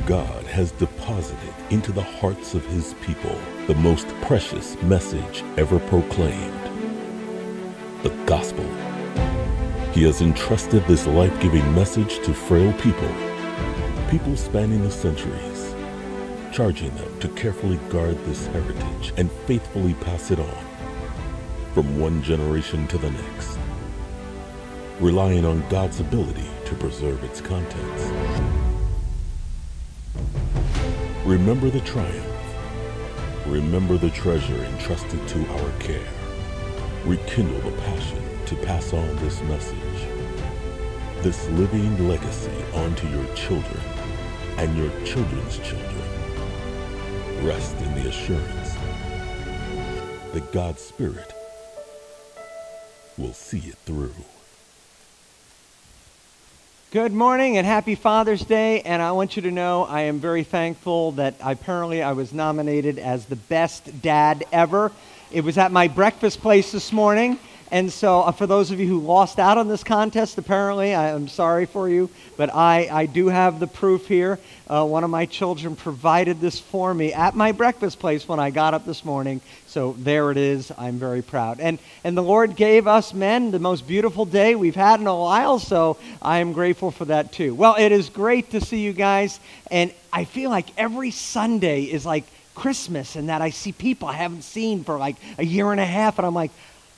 God has deposited into the hearts of his people the most precious message ever proclaimed, the gospel. He has entrusted this life-giving message to frail people spanning the centuries, charging them to carefully guard this heritage and faithfully pass it on from one generation to the next, relying on God's ability to preserve its contents. Remember the triumph. Remember the treasure entrusted to our care. Rekindle the passion to pass on this message, this living legacy onto your children and your children's children. Rest in the assurance that God's Spirit will see it through. Good morning and happy Father's Day, and I want you to know I am very thankful that apparently I was nominated as the best dad ever. It was at my breakfast place this morning, and so for those of you who lost out on this contest, apparently, I am sorry for you, but I do have the proof here. One of my children provided this for me at my breakfast place when I got up this morning, so there it is. I'm very proud. And the Lord gave us men the most beautiful day we've had in a while, so I am grateful for that too. Well, it is great to see you guys, and I feel like every Sunday is like Christmas, and that I see people I haven't seen for like a year and a half, and I'm like,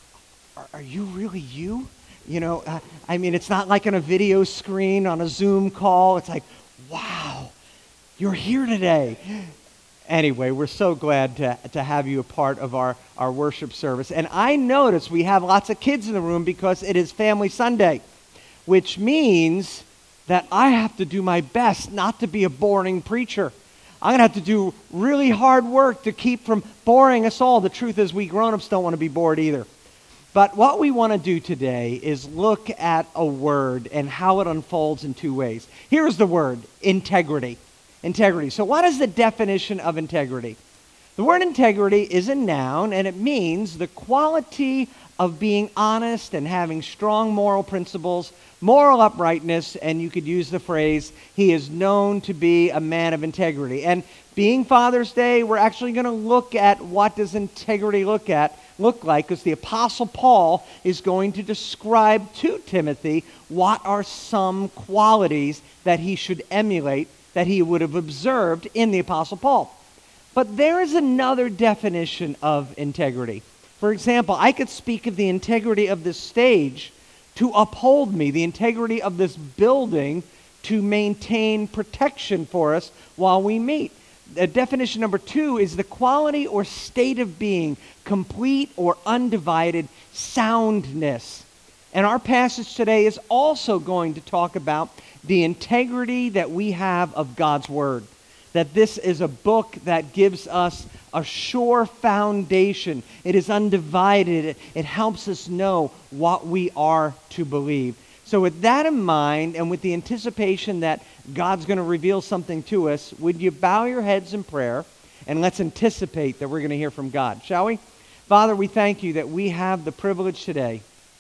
are you really you? You know, I mean, it's not like on a video screen, on a Zoom call. It's like, wow, you're here today. Anyway, we're so glad to have you a part of our worship service. And I notice we have lots of kids in the room because it is Family Sunday, which means that I have to do my best not to be a boring preacher. I'm going to have to do really hard work to keep from boring us all. The truth is we grown-ups don't want to be bored either. But what we want to do today is look at a word and how it unfolds in two ways. Here's the word, integrity. Integrity. So what is the definition of integrity? The word integrity is a noun, and it means the quality of being honest and having strong moral principles, moral uprightness, and you could use the phrase, he is known to be a man of integrity. And being Father's Day, we're actually going to look at what does integrity look like, because the Apostle Paul is going to describe to Timothy what are some qualities that he should emulate, that he would have observed in the Apostle Paul. But there is another definition of integrity. For example, I could speak of the integrity of this stage to uphold me, the integrity of this building to maintain protection for us while we meet. Definition number 2 is the quality or state of being, complete or undivided soundness. And our passage today is also going to talk about the integrity that we have of God's Word. That this is a book that gives us a sure foundation. It is undivided. It helps us know what we are to believe. So with that in mind, and with the anticipation that God's going to reveal something to us, would you bow your heads in prayer, and let's anticipate that we're going to hear from God, shall we? Father, we thank you that we have the privilege today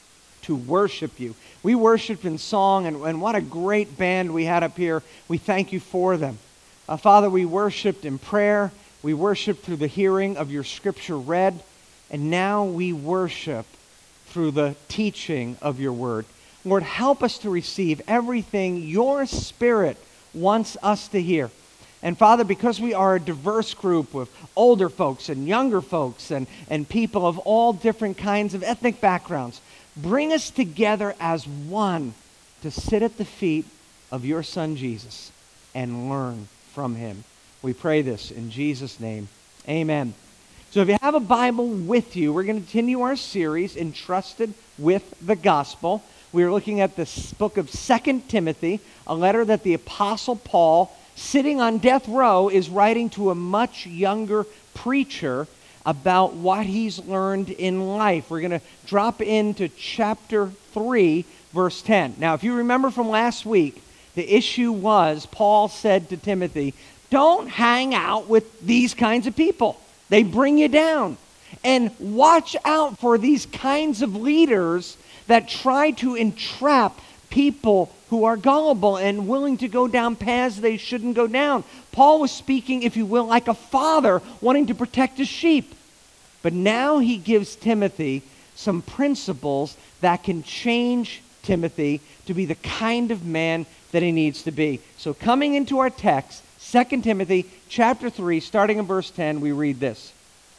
to worship you. We worshiped in song, and what a great band we had up here. We thank you for them. Father, we worshiped in prayer. We worshiped through the hearing of your scripture read, and now we worship through the teaching of your word. Lord, help us to receive everything your Spirit wants us to hear. And Father, because we are a diverse group of older folks and younger folks and people of all different kinds of ethnic backgrounds, bring us together as one to sit at the feet of your Son Jesus and learn from him. We pray this in Jesus' name. Amen. So if you have a Bible with you, we're going to continue our series, Entrusted with the Gospel. We are looking at this book of 2 Timothy, a letter that the Apostle Paul, sitting on death row, is writing to a much younger preacher about what he's learned in life. We're going to drop into chapter 3, verse 10. Now, if you remember from last week, the issue was Paul said to Timothy, don't hang out with these kinds of people. They bring you down. And watch out for these kinds of leaders that try to entrap people who are gullible and willing to go down paths they shouldn't go down. Paul was speaking, if you will, like a father wanting to protect his sheep. But now he gives Timothy some principles that can change Timothy to be the kind of man that he needs to be. So coming into our text, 2 Timothy chapter 3, starting in verse 10, we read this.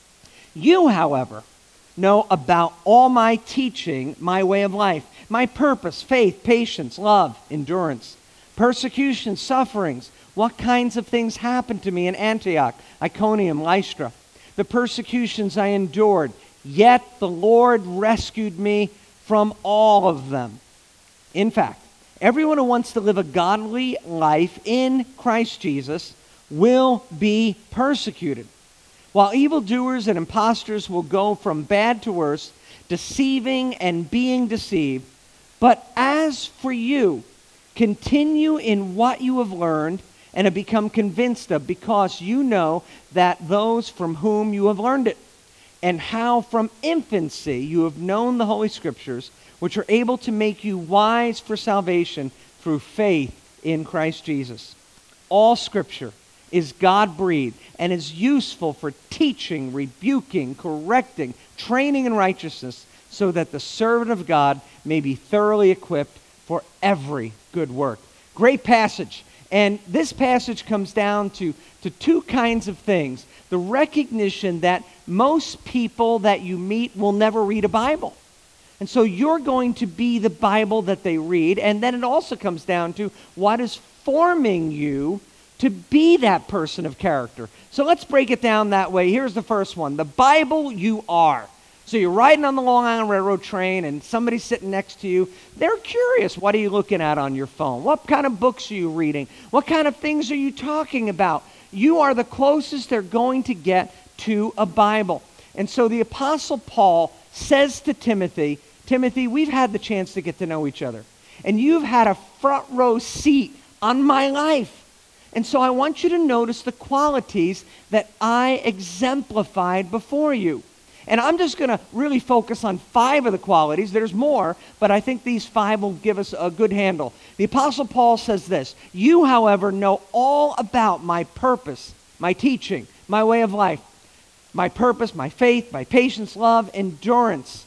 You, however, know about all my teaching, my way of life, my purpose, faith, patience, love, endurance, persecution, sufferings, what kinds of things happened to me in Antioch, Iconium, Lystra, the persecutions I endured, yet the Lord rescued me from all of them. In fact, everyone who wants to live a godly life in Christ Jesus will be persecuted, while evildoers and impostors will go from bad to worse, deceiving and being deceived. But as for you, continue in what you have learned and have become convinced of, because you know that those from whom you have learned it, and how from infancy you have known the Holy Scriptures, which are able to make you wise for salvation through faith in Christ Jesus. All Scripture is God-breathed and is useful for teaching, rebuking, correcting, training in righteousness, so that the servant of God may be thoroughly equipped for every good work. Great passage. And this passage comes down to two kinds of things. The recognition that most people that you meet will never read a Bible. And so you're going to be the Bible that they read. And then it also comes down to what is forming you to be that person of character. So let's break it down that way. Here's the first one. The Bible you are. So you're riding on the Long Island Railroad train and somebody's sitting next to you. They're curious. What are you looking at on your phone? What kind of books are you reading? What kind of things are you talking about? You are the closest they're going to get to a Bible. And so the Apostle Paul says to Timothy, Timothy, we've had the chance to get to know each other. And you've had a front row seat on my life. And so I want you to notice the qualities that I exemplified before you. And I'm just going to really focus on 5 of the qualities. There's more, but I think these 5 will give us a good handle. The Apostle Paul says this, you, however, know all about my purpose, my teaching, my way of life, my purpose, my faith, my patience, love, endurance,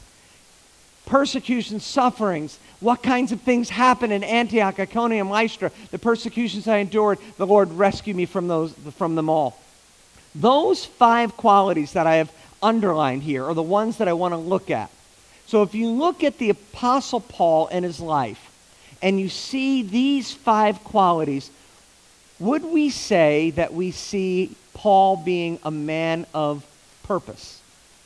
persecution, sufferings, what kinds of things happened in Antioch, Iconium, Lystra, the persecutions I endured, the Lord rescued me from them all. Those 5 qualities that I have underlined here are the ones that I want to look at. So if you look at the Apostle Paul and his life, and you see these 5 qualities, would we say that we see Paul being a man of purpose?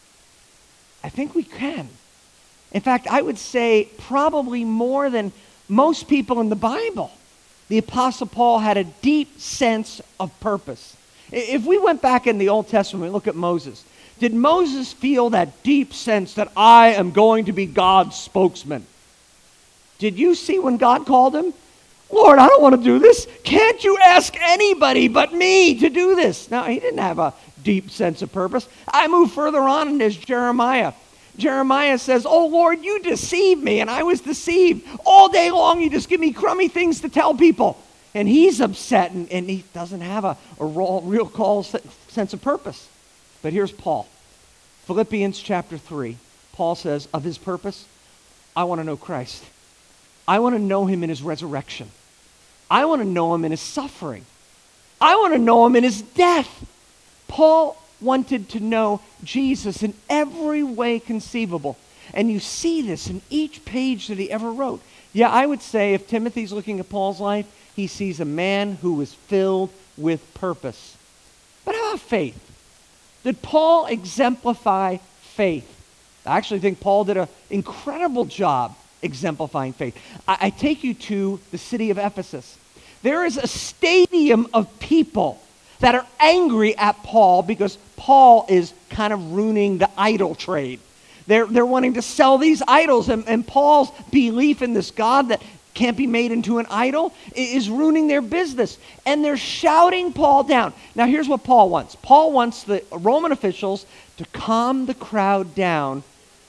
I think we can. In fact, I would say probably more than most people in the Bible. The Apostle Paul had a deep sense of purpose. If we went back in the Old Testament and look at Moses, did Moses feel that deep sense that I am going to be God's spokesman? Did you see when God called him? Lord, I don't want to do this. Can't you ask anybody but me to do this? No, he didn't have a deep sense of purpose. I move further on, and there's Jeremiah. Jeremiah says, oh Lord, you deceived me, and I was deceived. All day long you just give me crummy things to tell people. And he's upset, and he doesn't have a real sense of purpose. But here's Paul. Philippians chapter 3. Paul says of his purpose, I want to know Christ. I want to know him in his resurrection. I want to know him in his suffering. I want to know him in his death. Paul wanted to know Jesus in every way conceivable. And you see this in each page that he ever wrote. Yeah, I would say if Timothy's looking at Paul's life, he sees a man who was filled with purpose. But how about faith? Did Paul exemplify faith? I actually think Paul did an incredible job exemplifying faith. I take you to the city of Ephesus. There is a stadium of people that are angry at Paul because Paul is kind of ruining the idol trade. They're wanting to sell these idols, and Paul's belief in this God that can't be made into an idol is ruining their business. And they're shouting Paul down. Now here's what Paul wants. Paul wants the Roman officials to calm the crowd down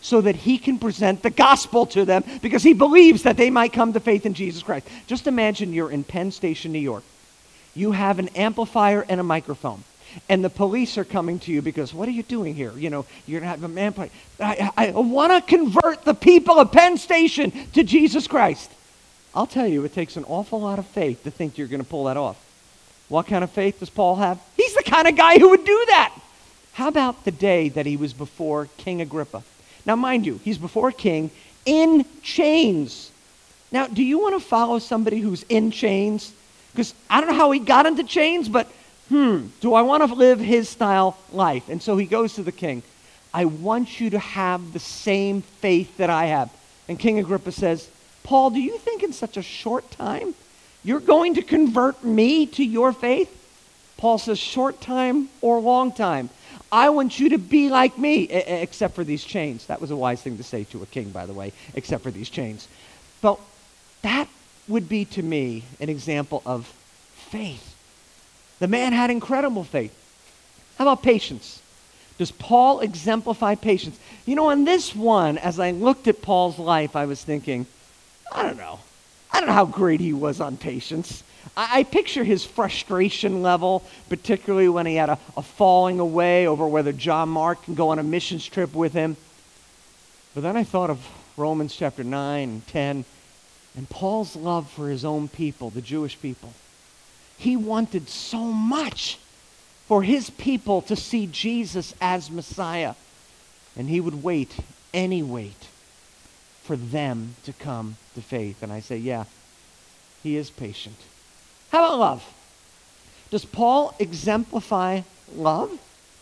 so that he can present the gospel to them because he believes that they might come to faith in Jesus Christ. Just imagine you're in Penn Station, New York. You have an amplifier and a microphone. And the police are coming to you because, what are you doing here? You know, you're going to have a amplifier. I want to convert the people of Penn Station to Jesus Christ. I'll tell you, it takes an awful lot of faith to think you're going to pull that off. What kind of faith does Paul have? He's the kind of guy who would do that. How about the day that he was before King Agrippa? Now, mind you, he's before a king in chains. Now, do you want to follow somebody who's in chains? Because I don't know how he got into chains, but do I want to live his style life? And so he goes to the king. I want you to have the same faith that I have. And King Agrippa says, Paul, do you think in such a short time you're going to convert me to your faith? Paul says, short time or long time. I want you to be like me, except for these chains. That was a wise thing to say to a king, by the way, except for these chains. But that would be to me an example of faith. The man had incredible faith. How about patience? Does Paul exemplify patience? You know, on this one, as I looked at Paul's life, I was thinking, I don't know how great he was on patience. I picture his frustration level, particularly when he had a falling away over whether John Mark can go on a missions trip with him. But then I thought of Romans chapter 9 and 10, and Paul's love for his own people, the Jewish people. He wanted so much for his people to see Jesus as Messiah. And he would wait for them to come to faith. And I say, yeah, he is patient. How about love? Does Paul exemplify love?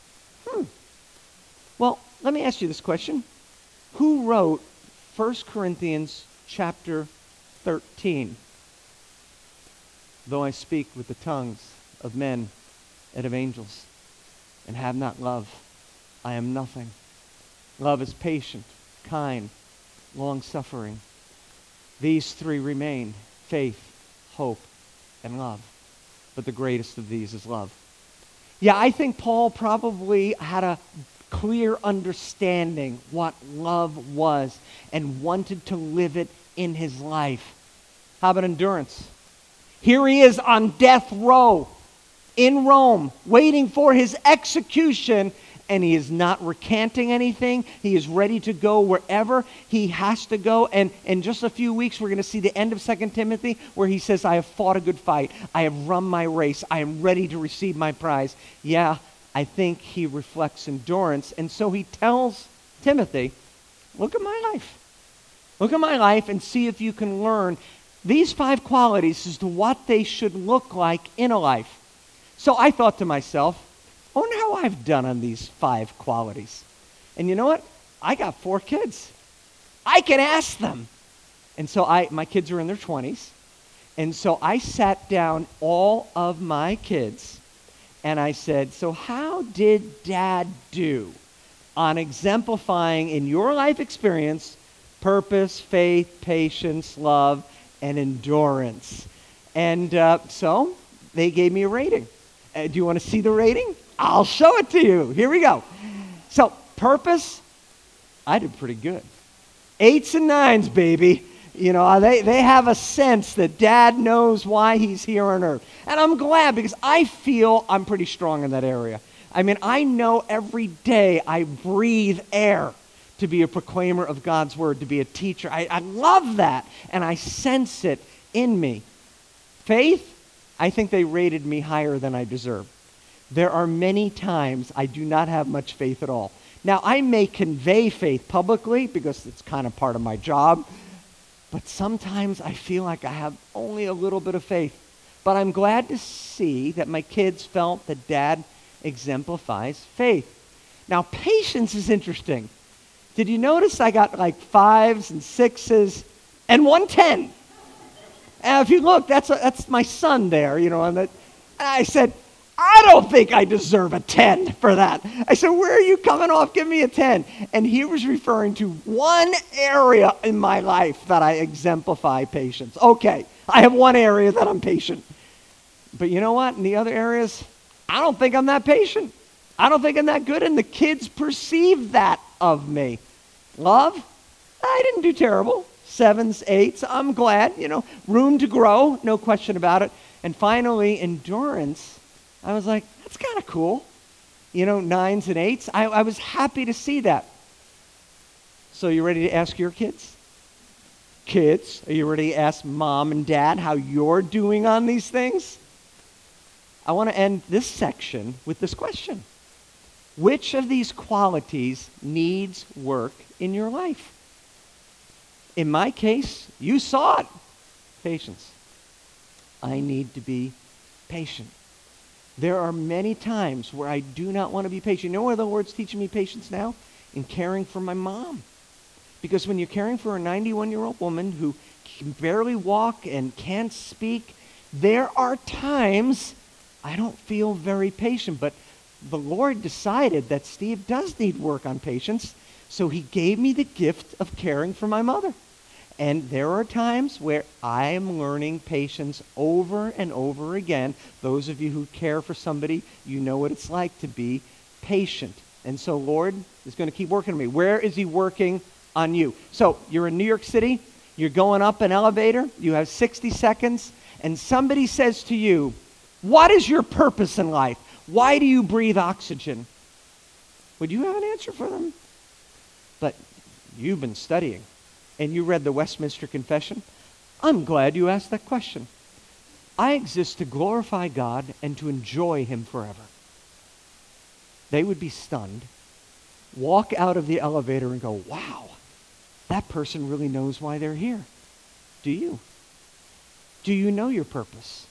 Well, let me ask you this question. Who wrote 1 Corinthians chapter 13? Though I speak with the tongues of men and of angels and have not love, I am nothing. Love is patient, kind, long-suffering. These three remain: faith, hope, and love. But the greatest of these is love. Yeah, I think Paul probably had a clear understanding what love was and wanted to live it in his life. How about endurance? Here he is on death row in Rome, waiting for his execution, and he is not recanting anything. He is ready to go wherever he has to go. And in just a few weeks, we're going to see the end of 2 Timothy, where he says, I have fought a good fight. I have run my race. I am ready to receive my prize. Yeah, I think he reflects endurance. And so he tells Timothy, look at my life. Look at my life and see if you can learn these 5 qualities as to what they should look like in a life. So I thought to myself, I wonder how I've done on these 5 qualities. And you know what? I got 4 kids. I can ask them. And so my kids are in their 20s. And so I sat down all of my kids and I said, so how did Dad do on exemplifying in your life experience purpose, faith, patience, love, and endurance? And so they gave me a rating. Do you want to see the rating? I'll show it to you. Here we go. So purpose, I did pretty good. 8s and 9s, baby. You know, they have a sense that Dad knows why he's here on earth. And I'm glad, because I feel I'm pretty strong in that area. I mean, I know every day I breathe air to be a proclaimer of God's word, to be a teacher. I love that, and I sense it in me. Faith, I think they rated me higher than I deserve. There are many times I do not have much faith at all. Now, I may convey faith publicly because it's kind of part of my job, but sometimes I feel like I have only a little bit of faith. But I'm glad to see that my kids felt that Dad exemplifies faith. Now, patience is interesting. Did you notice I got like 5s and 6s and 1 10? And if you look, that's my son there, you know. And I said, I don't think I deserve a 10 for that. I said, where are you coming off? Give me a 10. And he was referring to one area in my life that I exemplify patience. Okay, I have one area that I'm patient. But you know what? In the other areas, I don't think I'm that patient. I don't think I'm that good, and the kids perceive that of me. Love, I didn't do terrible. 7s, 8s, I'm glad, room to grow, no question about it. And finally, endurance, I was like, that's kind of cool. 9s and 8s, I was happy to see that. So you ready to ask your kids? Kids, are you ready to ask mom and dad how you're doing on these things? I want to end this section with this question. Which of these qualities needs work in your life? In my case, you saw it. Patience. I need to be patient. There are many times where I do not want to be patient. You know where the Lord's teaching me patience now? In caring for my mom. Because when you're caring for a 91-year-old woman who can barely walk and can't speak, there are times I don't feel very patient. But the Lord decided that Steve does need work on patience, so he gave me the gift of caring for my mother. And there are times where I am learning patience over and over again. Those of you who care for somebody, you know what it's like to be patient. And so Lord is going to keep working on me. Where is he working on you? So you're in New York City. You're going up an elevator. You have 60 seconds. And somebody says to you, what is your purpose in life? Why do you breathe oxygen? Would you have an answer for them? But you've been studying. And you read the Westminster Confession, I'm glad you asked that question. I exist to glorify God and to enjoy him forever. They would be stunned, walk out of the elevator and go, wow, that person really knows why they're here. Do you? Do you know your purpose?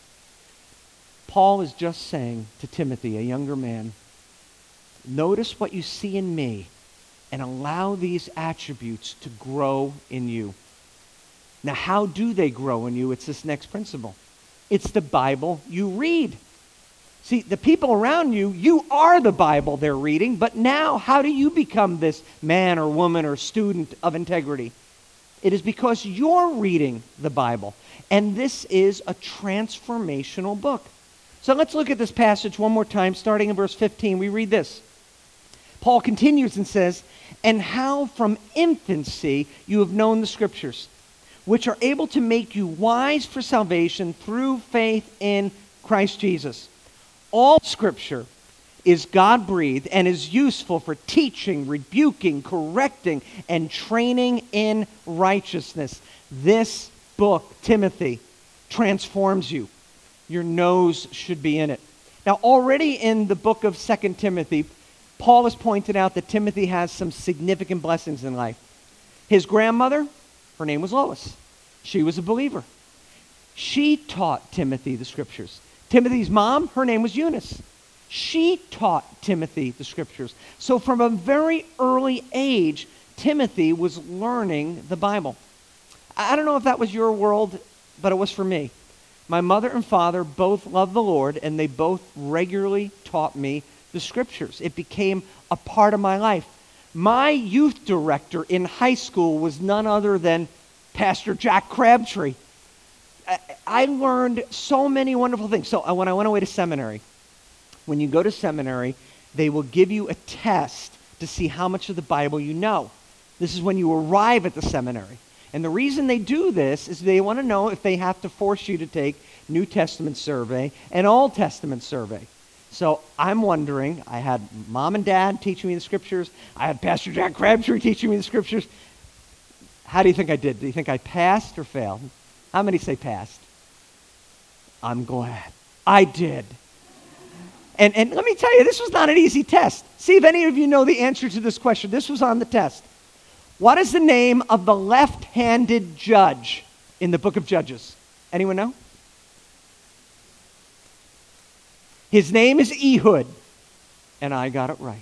Paul is just saying to Timothy, a younger man, notice what you see in me, and allow these attributes to grow in you. Now, how do they grow in you? It's this next principle. It's the Bible you read. See, the people around you, you are the Bible they're reading, but now how do you become this man or woman or student of integrity? It is because you're reading the Bible. And this is a transformational book. So let's look at this passage one more time, starting in verse 15. We read this. Paul continues and says, and how from infancy you have known the Scriptures, which are able to make you wise for salvation through faith in Christ Jesus. All Scripture is God-breathed and is useful for teaching, rebuking, correcting, and training in righteousness. This book, Timothy, transforms you. Your nose should be in it. Now, already in the book of 2 Timothy, Paul has pointed out that Timothy has some significant blessings in life. His grandmother, her name was Lois. She was a believer. She taught Timothy the Scriptures. Timothy's mom, her name was Eunice. She taught Timothy the Scriptures. So from a very early age, Timothy was learning the Bible. I don't know if that was your world, but it was for me. My mother and father both loved the Lord, and they both regularly taught me the Scriptures. It became a part of my life. My youth director in high school was none other than Pastor Jack Crabtree. I learned so many wonderful things. So when I went away to seminary, when you go to seminary, they will give you a test to see how much of the Bible you know. This is when you arrive at the seminary. And the reason they do this is they want to know if they have to force you to take New Testament survey and Old Testament survey. So I'm wondering, I had mom and dad teaching me the Scriptures. I had Pastor Jack Crabtree teaching me the Scriptures. How do you think I did? Do you think I passed or failed? How many say passed? I'm glad. I did. And let me tell you, this was not an easy test. See if any of you know the answer to this question. This was on the test. What is the name of the left-handed judge in the book of Judges? Anyone know? His name is Ehud. And I got it right.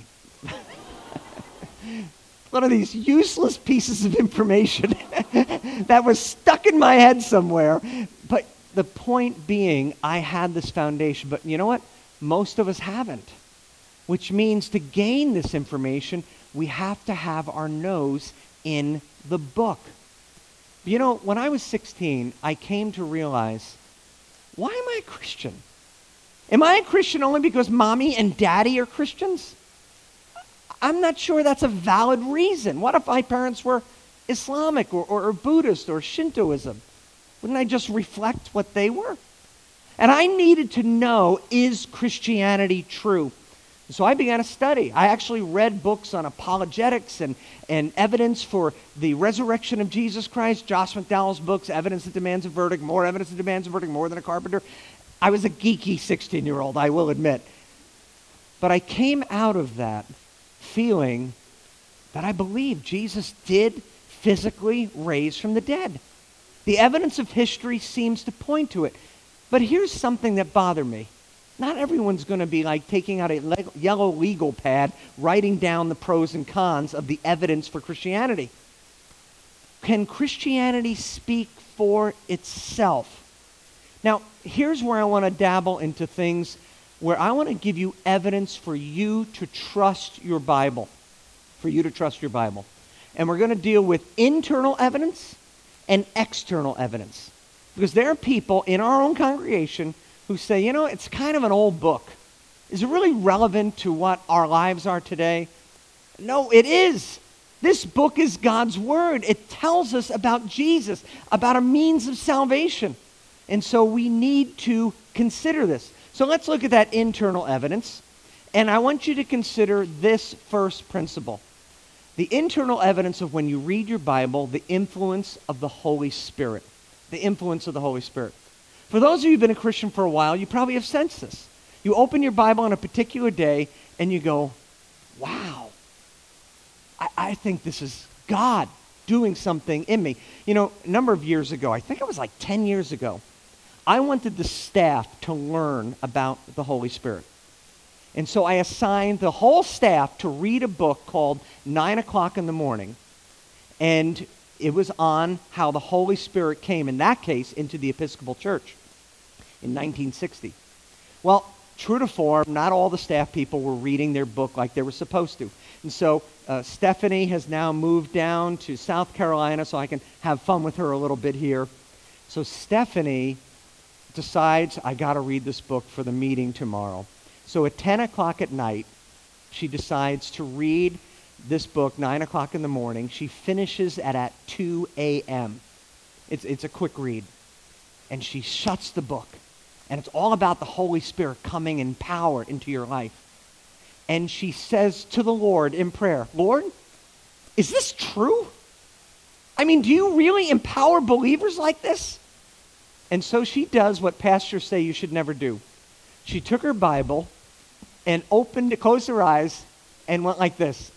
One of these useless pieces of information that was stuck in my head somewhere. But the point being, I had this foundation. But you know what? Most of us haven't. Which means to gain this information, we have to have our nose in the book. You know, when I was 16, I came to realize, why am I a Christian? Am I a Christian only because mommy and daddy are Christians? I'm not sure that's a valid reason. What if my parents were Islamic or Buddhist or Shintoism? Wouldn't I just reflect what they were? And I needed to know, is Christianity true? So I began to study. I actually read books on apologetics and evidence for the resurrection of Jesus Christ. Josh McDowell's books, Evidence That Demands a Verdict, More Evidence That Demands a Verdict, More Than a Carpenter. I was a geeky 16-year-old, I will admit. But I came out of that feeling that I believe Jesus did physically raise from the dead. The evidence of history seems to point to it. But here's something that bothered me. Not everyone's going to be like taking out a yellow legal pad, writing down the pros and cons of the evidence for Christianity. Can Christianity speak for itself? Now, here's where I want to dabble into things where I want to give you evidence for you to trust your Bible. For you to trust your Bible. And we're going to deal with internal evidence and external evidence. Because there are people in our own congregation who say, you know, it's kind of an old book. Is it really relevant to what our lives are today? No, it is. This book is God's Word. It tells us about Jesus, about a means of salvation. And so we need to consider this. So let's look at that internal evidence. And I want you to consider this first principle. The internal evidence of when you read your Bible, the influence of the Holy Spirit. The influence of the Holy Spirit. For those of you who've been a Christian for a while, you probably have sensed this. You open your Bible on a particular day and you go, wow, I think this is God doing something in me. You know, a number of years ago, I think it was like 10 years ago, I wanted the staff to learn about the Holy Spirit. And so I assigned the whole staff to read a book called 9 o'clock in the morning. And it was on how the Holy Spirit came, in that case, into the Episcopal Church in 1960. Well, true to form, not all the staff people were reading their book like they were supposed to. And so Stephanie has now moved down to South Carolina so I can have fun with her a little bit here. So Stephanie decides, I got to read this book for the meeting tomorrow. So at 10 o'clock at night, she decides to read this book, 9 o'clock in the morning. She finishes at 2 a.m. It's a quick read. And she shuts the book. And it's all about the Holy Spirit coming in power into your life. And she says to the Lord in prayer, Lord, is this true? I mean, do you really empower believers like this? And so she does what pastors say you should never do. She took her Bible and closed her eyes and went like this.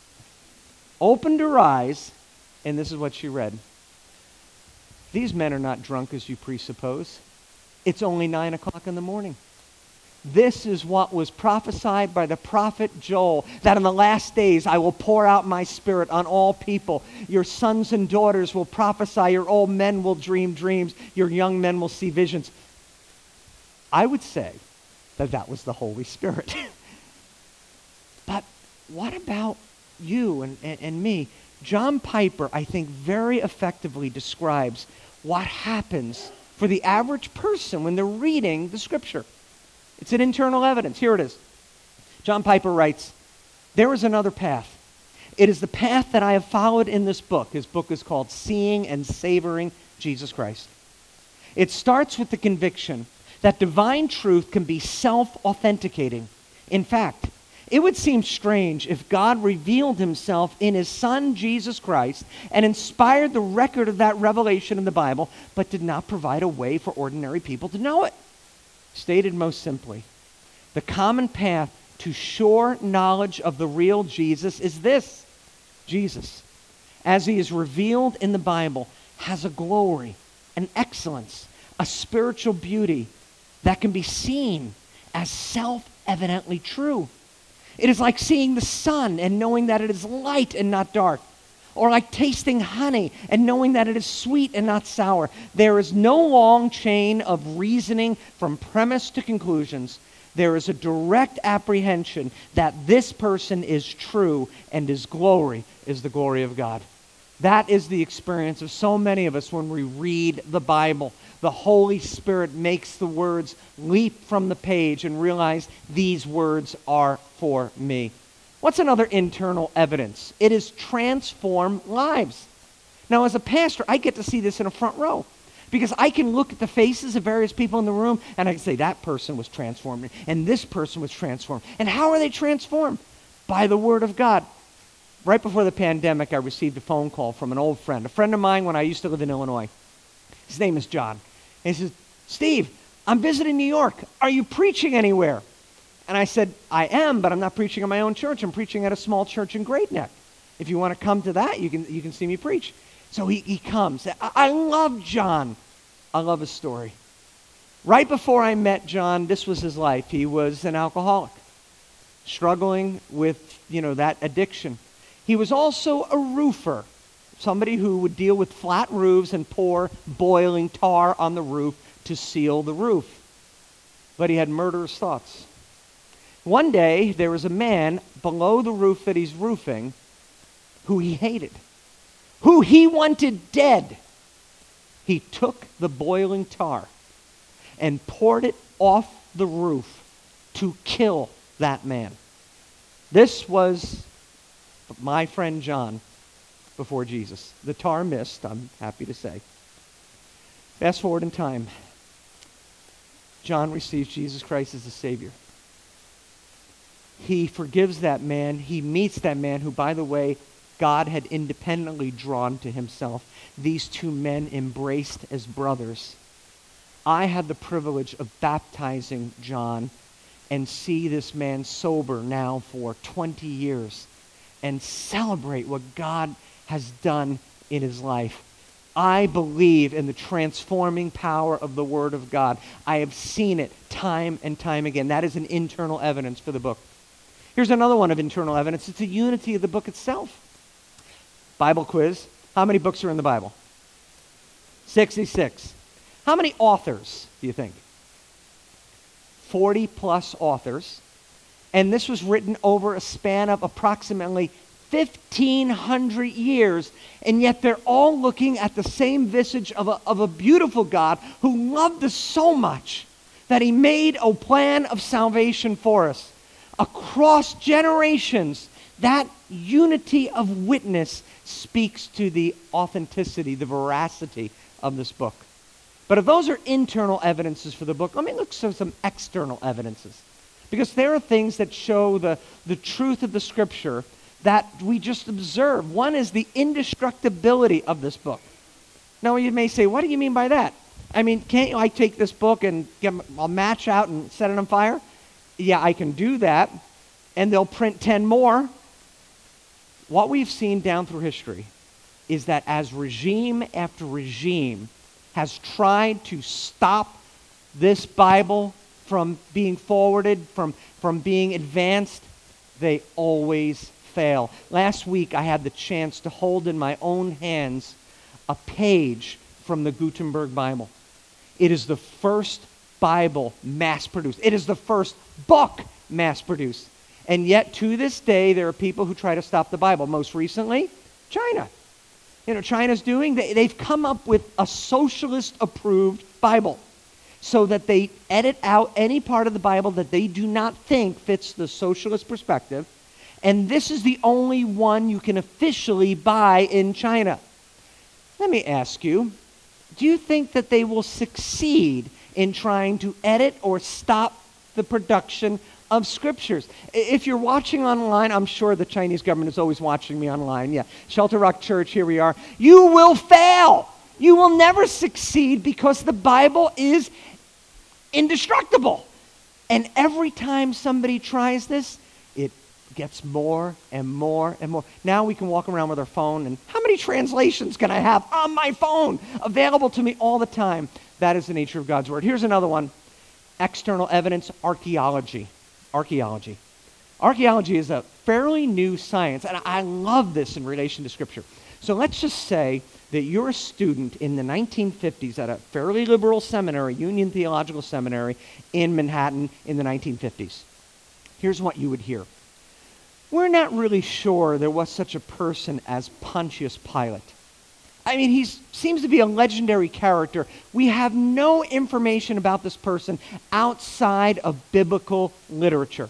Opened her eyes, and this is what she read. These men are not drunk as you presuppose. It's only 9 o'clock in the morning. This is what was prophesied by the prophet Joel, that in the last days I will pour out my Spirit on all people. Your sons and daughters will prophesy. Your old men will dream dreams. Your young men will see visions. I would say that was the Holy Spirit. But what about you and me? John Piper, I think, very effectively describes what happens for the average person when they're reading the Scripture. It's an internal evidence. Here it is. John Piper writes, there is another path. It is the path that I have followed in this book. His book is called Seeing and Savoring Jesus Christ. It starts with the conviction that divine truth can be self-authenticating. In fact, it would seem strange if God revealed himself in his Son, Jesus Christ, and inspired the record of that revelation in the Bible, but did not provide a way for ordinary people to know it. Stated most simply, the common path to sure knowledge of the real Jesus is this. Jesus, as he is revealed in the Bible, has a glory, an excellence, a spiritual beauty that can be seen as self-evidently true. It is like seeing the sun and knowing that it is light and not dark. Or like tasting honey and knowing that it is sweet and not sour. There is no long chain of reasoning from premise to conclusions. There is a direct apprehension that this person is true and his glory is the glory of God. That is the experience of so many of us when we read the Bible. The Holy Spirit makes the words leap from the page and realize these words are for me. What's another internal evidence? It is transformed lives. Now, as a pastor, I get to see this in a front row because I can look at the faces of various people in the room and I can say, that person was transformed and this person was transformed. And how are they transformed? By the Word of God. Right before the pandemic, I received a phone call from an old friend, a friend of mine when I used to live in Illinois. His name is John. And he says, Steve, I'm visiting New York. Are you preaching anywhere? And I said, I am, but I'm not preaching in my own church. I'm preaching at a small church in Great Neck. If you want to come to that, you can see me preach. So he comes. I love John. I love his story. Right before I met John, this was his life. He was an alcoholic, struggling with, that addiction. He was also a roofer, somebody who would deal with flat roofs and pour boiling tar on the roof to seal the roof. But he had murderous thoughts. One day, there was a man below the roof that he's roofing who he hated, who he wanted dead. He took the boiling tar and poured it off the roof to kill that man. This was my friend John before Jesus. The tar missed, I'm happy to say. Fast forward in time. John receives Jesus Christ as the Savior. He forgives that man. He meets that man who, by the way, God had independently drawn to himself. These two men embraced as brothers. I had the privilege of baptizing John and see this man sober now for 20 years and celebrate what God has done in his life. I believe in the transforming power of the Word of God. I have seen it time and time again. That is an internal evidence for the book. Here's another one of internal evidence. It's the unity of the book itself. Bible quiz. How many books are in the Bible? 66. How many authors do you think? 40 plus authors. And this was written over a span of approximately 1,500 years, and yet they're all looking at the same visage of a beautiful God who loved us so much that he made a plan of salvation for us. Across generations, that unity of witness speaks to the authenticity, the veracity of this book. But if those are internal evidences for the book, let me look at some external evidences. Because there are things that show the truth of the Scripture that we just observe. One is the indestructibility of this book. Now you may say, what do you mean by that? I mean, can't I take this book and get a match out and set it on fire? Yeah, I can do that, and they'll print 10 more. What we've seen down through history is that as regime after regime has tried to stop this Bible from being forwarded, from being advanced, they always fail. Last week, I had the chance to hold in my own hands a page from the Gutenberg Bible. It is the first Bible mass-produced. It is the first book mass-produced. And yet, to this day, there are people who try to stop the Bible. Most recently, China. China's they've come up with a socialist-approved Bible so that they edit out any part of the Bible that they do not think fits the socialist perspective. And this is the only one you can officially buy in China. Let me ask you, do you think that they will succeed in trying to edit or stop the production of scriptures? If you're watching online, I'm sure the Chinese government is always watching me online. Yeah, Shelter Rock Church, here we are. You will fail. You will never succeed because the Bible is indestructible. And every time somebody tries this, it gets more and more and more. Now we can walk around with our phone, and how many translations can I have on my phone available to me all the time? That is the nature of God's Word. Here's another one. External evidence, archaeology. Archaeology. Archaeology is a fairly new science, and I love this in relation to Scripture. So let's just say that you're a student in the 1950s at a fairly liberal seminary, Union Theological Seminary in Manhattan in the 1950s. Here's what you would hear. We're not really sure there was such a person as Pontius Pilate. I mean, he seems to be a legendary character. We have no information about this person outside of biblical literature.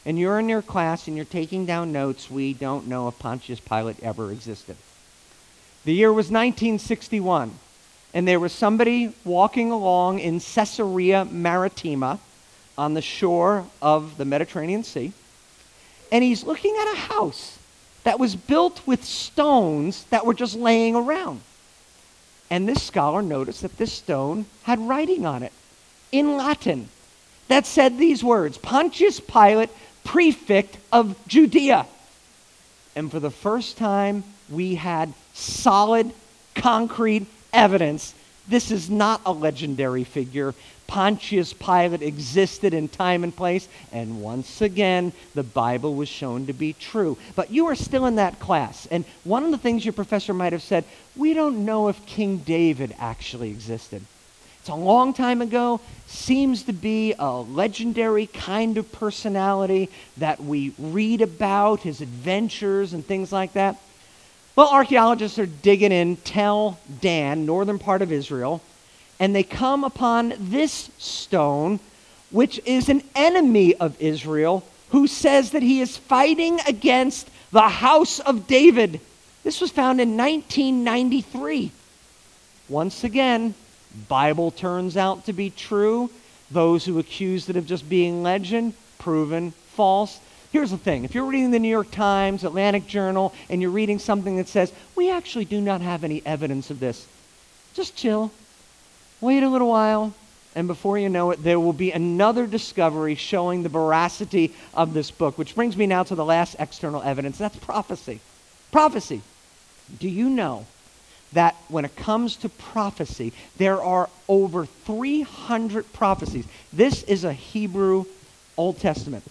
and you're in your class and you're taking down notes, we don't know if Pontius Pilate ever existed. The year was 1961, and there was somebody walking along in Caesarea Maritima on the shore of the Mediterranean Sea, and he's looking at a house that was built with stones that were just laying around. And this scholar noticed that this stone had writing on it in Latin that said these words, Pontius Pilate, prefect of Judea. And for the first time, we had solid, concrete evidence. This is not a legendary figure. Pontius Pilate existed in time and place, and once again, the Bible was shown to be true. But you are still in that class, and one of the things your professor might have said, we don't know if King David actually existed. It's a long time ago, seems to be a legendary kind of personality that we read about, his adventures and things like that. Well, archaeologists are digging in Tel Dan, northern part of Israel, and they come upon this stone, which is an enemy of Israel, who says that he is fighting against the house of David. This was found in 1993. Once again, Bible turns out to be true. Those who accused it of just being legend, proven false. Here's the thing. If you're reading the New York Times, Atlantic Journal, and you're reading something that says, we actually do not have any evidence of this, just chill. Wait a little while, and before you know it, there will be another discovery showing the veracity of this book, which brings me now to the last external evidence. That's prophecy. Prophecy. Do you know that when it comes to prophecy, there are over 300 prophecies? This is a Hebrew Old Testament.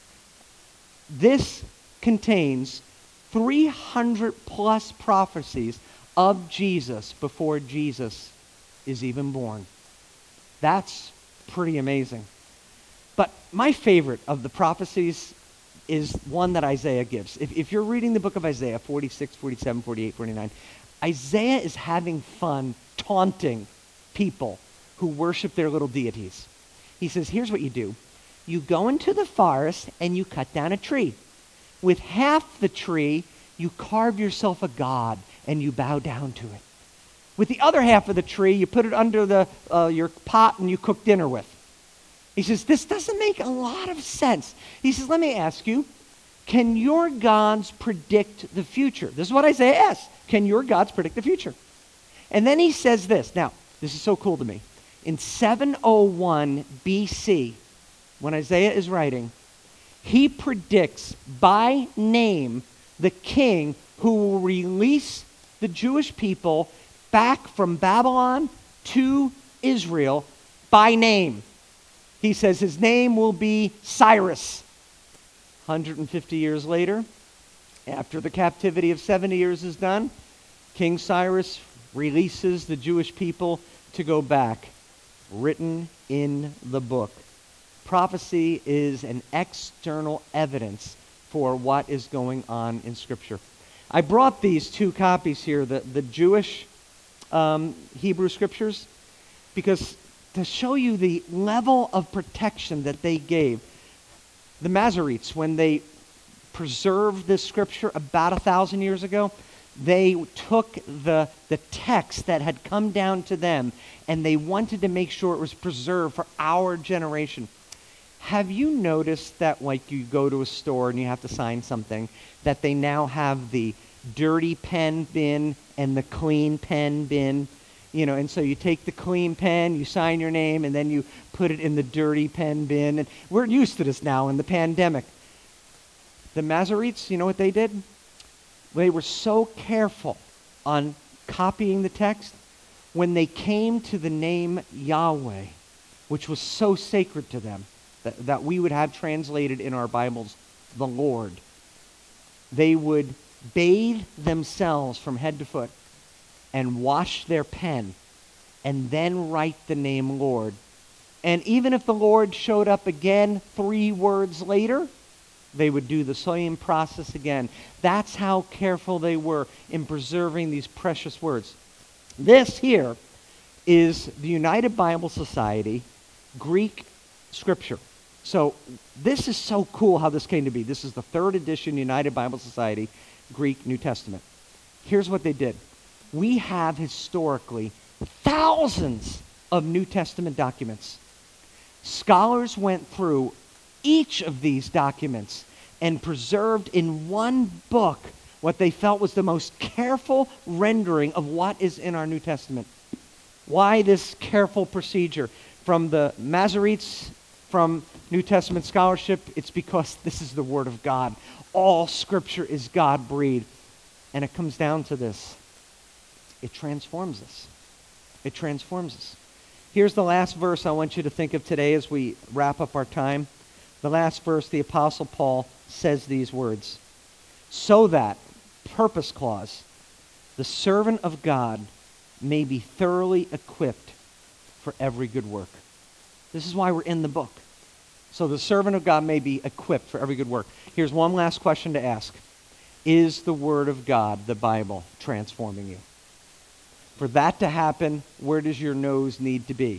This contains 300 plus prophecies of Jesus before Jesus is even born. That's pretty amazing. But my favorite of the prophecies is one that Isaiah gives. If you're reading the book of Isaiah, 46, 47, 48, 49, Isaiah is having fun taunting people who worship their little deities. He says, here's what you do. You go into the forest and you cut down a tree. With half the tree, you carve yourself a god and you bow down to it. With the other half of the tree, you put it under your pot and you cook dinner with. He says, this doesn't make a lot of sense. He says, let me ask you, can your gods predict the future? This is what Isaiah asks. Can your gods predict the future? And then he says this. Now, this is so cool to me. In 701 BC, when Isaiah is writing, he predicts by name the king who will release the Jewish people back from Babylon to Israel by name. He says his name will be Cyrus. 150 years later, after the captivity of 70 years is done, King Cyrus releases the Jewish people to go back. Written in the book. Prophecy is an external evidence for what is going on in Scripture. I brought these two copies here, the Jewish Hebrew Scriptures, because to show you the level of protection that they gave. The Masoretes, when they preserved this Scripture about 1,000 years ago, they took the text that had come down to them and they wanted to make sure it was preserved for our generation. Have you noticed that, like, you go to a store and you have to sign something, that they now have the dirty pen bin and the clean pen bin? You know, and so you take the clean pen, you sign your name, and then you put it in the dirty pen bin. And we're used to this now in the pandemic. The Masoretes, you know what they did? They were so careful on copying the text. When they came to the name Yahweh, which was so sacred to them, that we would have translated in our Bibles, the Lord, they would bathe themselves from head to foot and wash their pen and then write the name Lord. And even if the Lord showed up again 3 words later, they would do the same process again. That's how careful they were in preserving these precious words. This here is the United Bible Society Greek Scripture. So this is so cool how this came to be. This is the 3rd edition United Bible Society Greek New Testament. Here's what they did. We have historically thousands of New Testament documents. Scholars went through each of these documents and preserved in one book what they felt was the most careful rendering of what is in our New Testament. Why this careful procedure? From the Masoretes, from New Testament scholarship, it's because this is the Word of God. All Scripture is God-breathed. And it comes down to this. It transforms us. It transforms us. Here's the last verse I want you to think of today as we wrap up our time. The last verse, the Apostle Paul says these words. So that, purpose clause, the servant of God may be thoroughly equipped for every good work. This is why we're in the book. So the servant of God may be equipped for every good work. Here's one last question to ask. Is the Word of God, the Bible, transforming you? For that to happen, where does your nose need to be?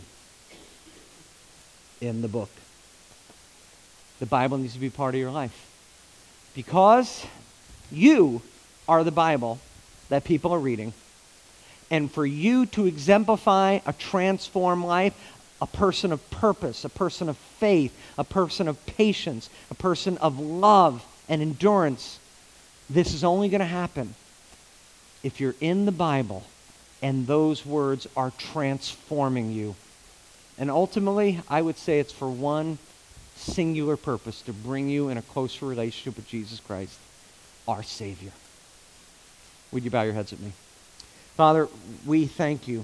In the book. The Bible needs to be part of your life. Because you are the Bible that people are reading. And for you to exemplify a transformed life, a person of purpose, a person of faith, a person of patience, a person of love and endurance, this is only going to happen if you're in the Bible and those words are transforming you. And ultimately, I would say it's for one singular purpose, to bring you in a closer relationship with Jesus Christ, our Savior. Would you bow your heads at me? Father, we thank you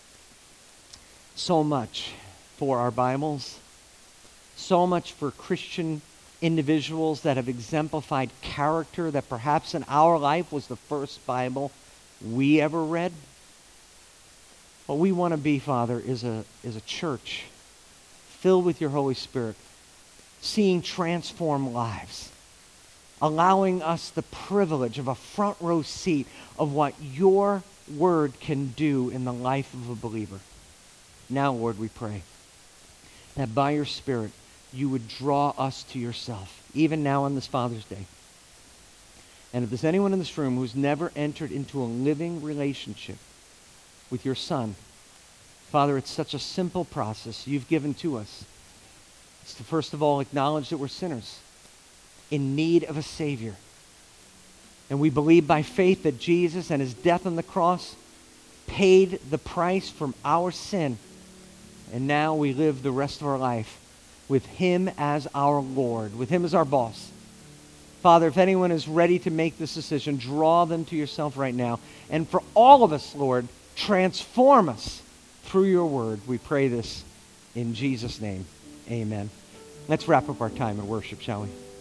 so much for our Bibles, so much for Christian individuals that have exemplified character that perhaps in our life was the first Bible we ever read. What we want to be, Father, is a church filled with your Holy Spirit, seeing transformed lives, allowing us the privilege of a front row seat of what your word can do in the life of a believer. Now, Lord, we pray that by your Spirit, you would draw us to yourself, even now on this Father's Day. And if there's anyone in this room who's never entered into a living relationship with your Son, Father, it's such a simple process you've given to us. It's to first of all acknowledge that we're sinners in need of a Savior. And we believe by faith that Jesus and his death on the cross paid the price from our sin. And now we live the rest of our life with him as our Lord, with him as our boss. Father, if anyone is ready to make this decision, draw them to yourself right now. And for all of us, Lord, transform us through your word. We pray this in Jesus' name. Amen. Let's wrap up our time in worship, shall we?